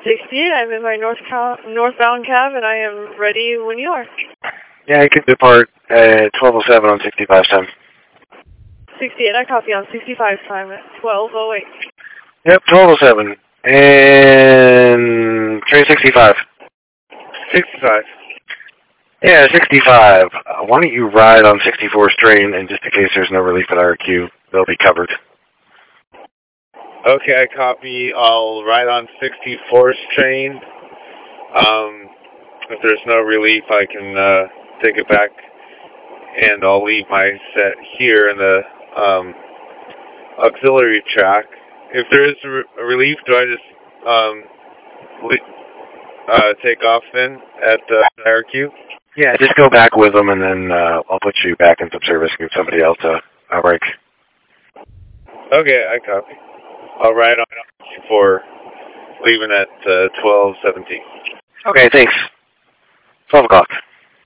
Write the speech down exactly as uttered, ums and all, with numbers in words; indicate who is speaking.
Speaker 1: sixty-eight, I'm in my north northbound cab, and I am ready when you are.
Speaker 2: Yeah, I could depart at twelve oh seven on sixty-five time.
Speaker 1: sixty-eight, I copy on sixty-five time at twelve oh eight.
Speaker 2: Yep, twelve oh seven. And train sixty-five.
Speaker 3: sixty-five.
Speaker 2: Yeah, sixty-five. Uh, why don't you ride on sixty-four's train, and just in case there's no relief at R Q, they'll be covered.
Speaker 3: Okay, I copy. I'll ride on sixty-four's train. Um, if there's no relief, I can uh, take it back, and I'll leave my set here in the um, auxiliary track. If there is a, re a relief, do I just um, uh, take off then at uh, R Q?
Speaker 2: Yeah, just go back with them, and then uh, I'll put you back in some service and give somebody else a, a break.
Speaker 3: Okay, I copy. I'll ride on for leaving at uh, twelve seventeen.
Speaker 2: Okay, thanks. twelve o'clock.